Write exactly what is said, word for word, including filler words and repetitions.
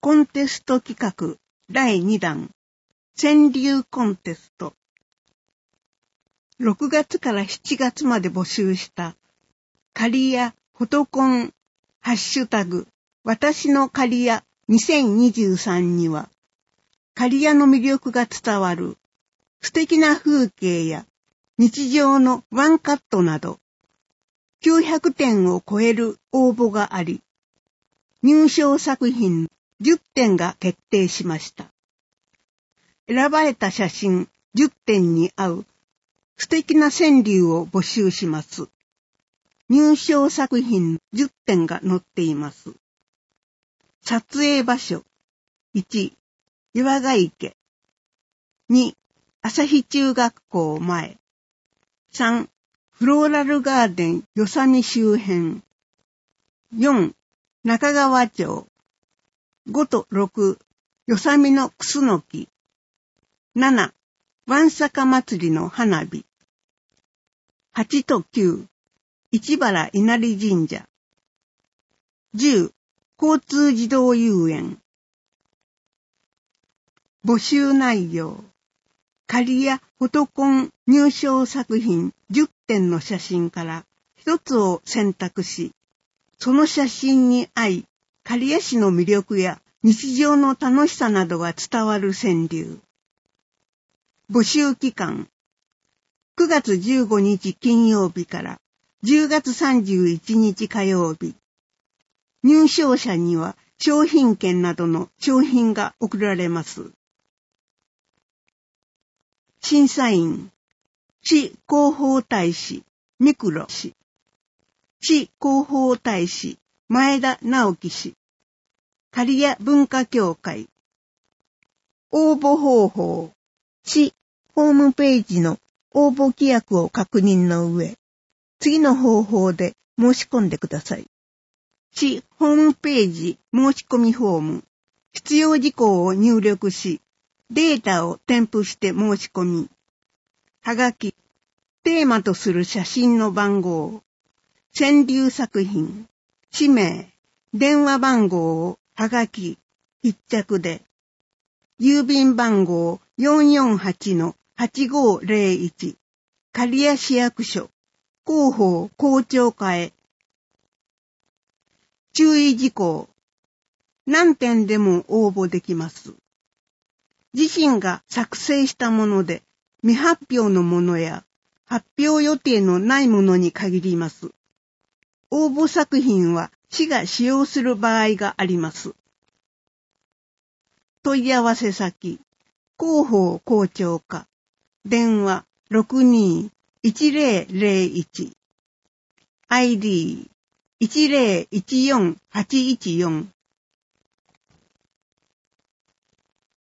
コンテスト企画だいにだん川柳コンテスト。ろくがつからしちがつまで募集した仮屋フォトコンハッシュタグ私の仮屋にせんにじゅうさんには仮屋の魅力が伝わる素敵な風景や日常のワンカットなどきゅうひゃくてんを超える応募があり、入賞作品じゅってんが決定しました。選ばれた写真じゅってんに合う素敵な川柳を募集します。入賞作品じゅってんが載っています。撮影場所いち、岩ヶ池に、朝日中学校前さん、フローラルガーデン与謝見周辺よん、中川町ごとろく、与謝見のクスノキなな、わんさか祭りの花火はちときゅう、市原稲荷神社じゅう、交通児童遊園。募集内容仮屋フォトコン入賞作品じゅってんの写真から一つを選択し、その写真に合い、刈谷市の魅力や日常の楽しさなどが伝わる川柳。募集期間、くがつじゅうごにち金曜日からじゅうがつさんじゅういちにち火曜日。入賞者には商品券などの商品が贈られます。審査員、市広報大使、三黒氏。市広報大使、前田直樹氏。刈谷文化協会。応募方法、市ホームページの応募規約を確認の上、次の方法で申し込んでください。市ホームページ申し込みフォーム、必要事項を入力し、データを添付して申し込み、はがき、テーマとする写真の番号、川柳作品、氏名、電話番号をはがき、必着で、郵便番号 よんよんはちのはちごーぜろいち、刈谷市役所、広報校長課へ。注意事項、何点でも応募できます。自身が作成したもので未発表のものや発表予定のないものに限ります。応募作品は市が使用する場合があります。問い合わせ先、広報校長課、電話 ろくにーいちぜろぜろいち、アイディーいちぜろいちよんはちいちよん